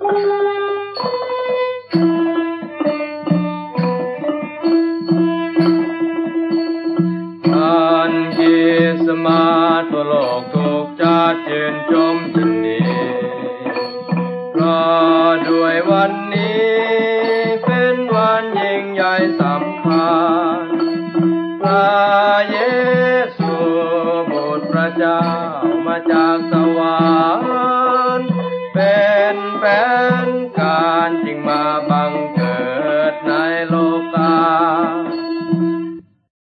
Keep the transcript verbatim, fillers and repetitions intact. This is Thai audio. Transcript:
านกิสมาตัวโลกถูกจัดชื่นชมยินดีเพราะด้วยวันนี้เป็นวันยิ่งใหญ่สำคัญพระเยซูบุตรพระเจ้ามาจากสวรรค์